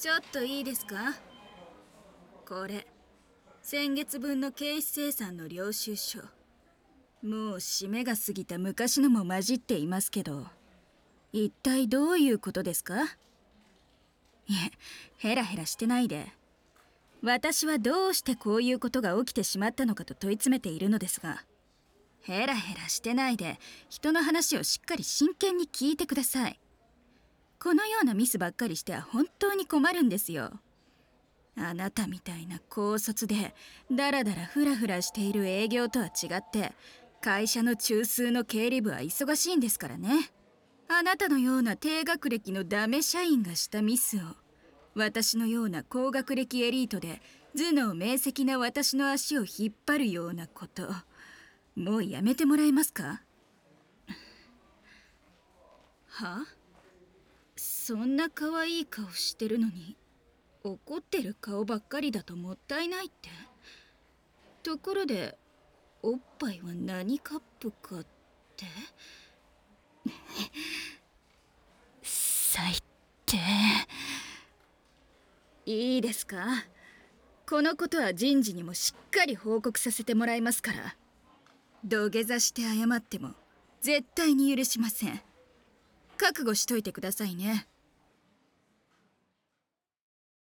ちょっといいですか？これ先月分の経費精算の領収書。もう締めが過ぎた昔のも混じっていますけど、一体どういうことですか？いえ、ヘラヘラしてないで。私はどうしてこういうことが起きてしまったのかと問い詰めているのですが、ヘラヘラしてないで人の話をしっかり真剣に聞いてください。このようなミスばっかりしては本当に困るんですよ。あなたみたいな高卒でダラダラフラフラしている営業とは違って、会社の中枢の経理部は忙しいんですからね。あなたのような低学歴のダメ社員がしたミスを、私のような高学歴エリートで頭脳明晰な私の足を引っ張るようなこと、もうやめてもらえますか？は？そんな可愛い顔してるのに怒ってる顔ばっかりだともったいないって。ところでおっぱいは何カップかって。最低。いいですか？このことは人事にもしっかり報告させてもらいますから。土下座して謝っても絶対に許しません。覚悟しといてくださいね。